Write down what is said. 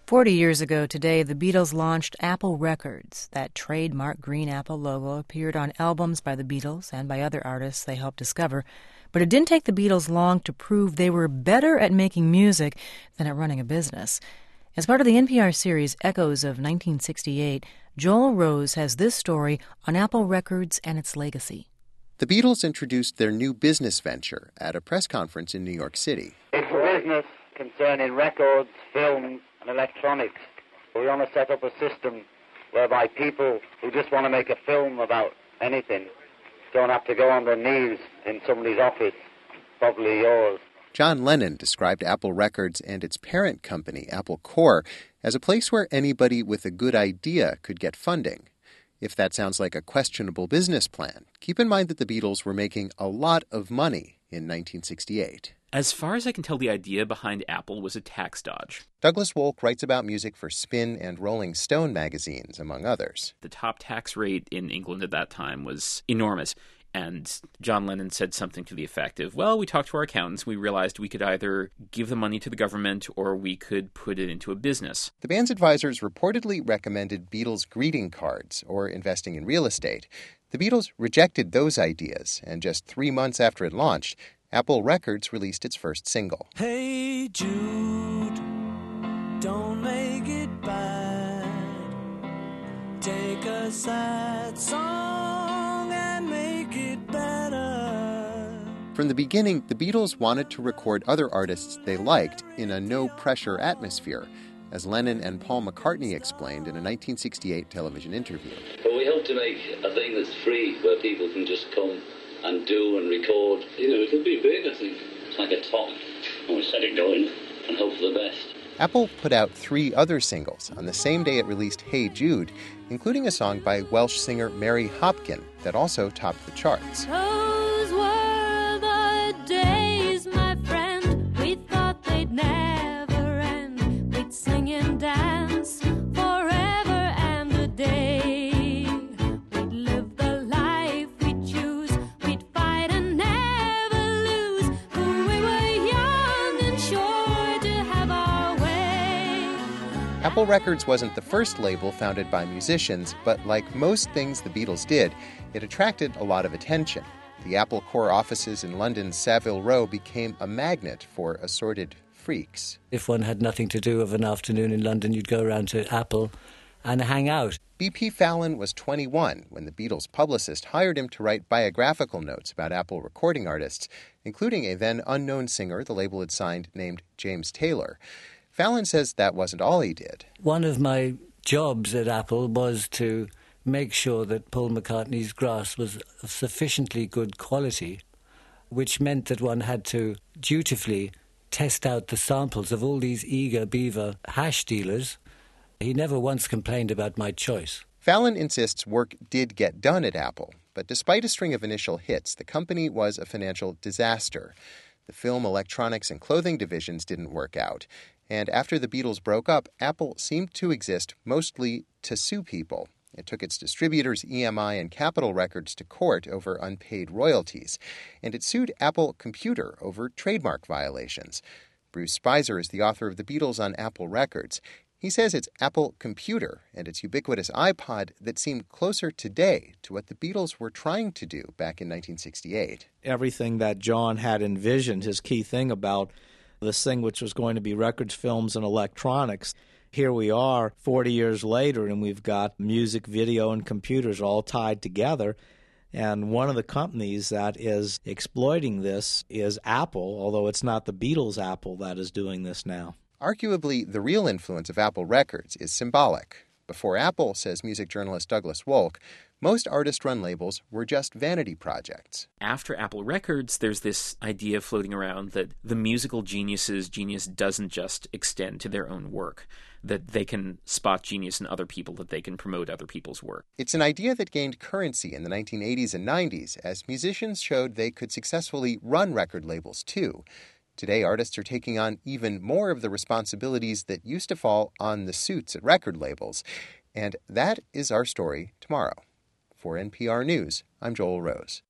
40 years ago today, the Beatles launched Apple Records. That trademark green apple logo appeared on albums by the Beatles and by other artists they helped discover. But it didn't take the Beatles long to prove they were better at making music than at running a business. As part of the NPR series Echoes of 1968, Joel Rose has this story on Apple Records and its legacy. The Beatles introduced their new business venture at a press conference in New York City. It's a business concerning records, films, and electronics. We want to set up a system whereby people who just want to make a film about anything don't have to go on their knees in somebody's office, probably yours. John Lennon described Apple Records and its parent company, Apple Corps, as a place where anybody with a good idea could get funding. If that sounds like a questionable business plan, keep in mind that the Beatles were making a lot of money in 1968. As far as I can tell, the idea behind Apple was a tax dodge. Douglas Wolk writes about music for Spin and Rolling Stone magazines, among others. The top tax rate in England at that time was enormous. And John Lennon said something to the effect of, well, we talked to our accountants. We realized we could either give the money to the government or we could put it into a business. The band's advisors reportedly recommended Beatles greeting cards or investing in real estate. The Beatles rejected those ideas, and just 3 months after it launched, Apple Records released its first single. Hey Jude, don't make it bad. Take a sad song and make it better. From the beginning, the Beatles wanted to record other artists they liked in a no-pressure atmosphere, as Lennon and Paul McCartney explained in a 1968 television interview. But we hope to make a thing that's free, where people can just come and do and record. It'll be big, I think. It's like a top. And we set it going and hope for the best. Apple put out 3 other singles on the same day it released Hey Jude, including a song by Welsh singer Mary Hopkin that also topped the charts. Those were the days, my friend. We thought they'd never end. We'd sing and dance forever and a day. We'd live the life we'd choose. We'd fight and never lose. For we were young and sure to have our way. Apple Records wasn't the first label founded by musicians, but like most things the Beatles did, it attracted a lot of attention. The Apple Corps offices in London's Savile Row became a magnet for assorted freaks. If one had nothing to do of an afternoon in London, you'd go around to Apple and hang out. B.P. Fallon was 21 when the Beatles' publicist hired him to write biographical notes about Apple recording artists, including a then unknown singer the label had signed named James Taylor. Fallon says that wasn't all he did. One of my jobs at Apple was to make sure that Paul McCartney's grass was of sufficiently good quality, which meant that one had to dutifully test out the samples of all these eager beaver hash dealers. He never once complained about my choice. Fallon insists work did get done at Apple, but despite a string of initial hits, the company was a financial disaster. The film, electronics, and clothing divisions didn't work out. And after the Beatles broke up, Apple seemed to exist mostly to sue people. It took its distributors EMI and Capitol Records to court over unpaid royalties. And it sued Apple Computer over trademark violations. Bruce Spicer is the author of The Beatles on Apple Records. He says it's Apple Computer and its ubiquitous iPod that seem closer today to what the Beatles were trying to do back in 1968. Everything that John had envisioned, his key thing about this thing which was going to be records, films, and electronics. Here we are 40 years later, and we've got music, video, and computers all tied together. And one of the companies that is exploiting this is Apple, although it's not the Beatles' Apple that is doing this now. Arguably, the real influence of Apple Records is symbolic. Before Apple, says music journalist Douglas Wolk, most artist-run labels were just vanity projects. After Apple Records, there's this idea floating around that the musical genius doesn't just extend to their own work, that they can spot genius in other people, that they can promote other people's work. It's an idea that gained currency in the 1980s and 90s as musicians showed they could successfully run record labels too. Today, artists are taking on even more of the responsibilities that used to fall on the suits at record labels. And that is our story tomorrow. For NPR News, I'm Joel Rose.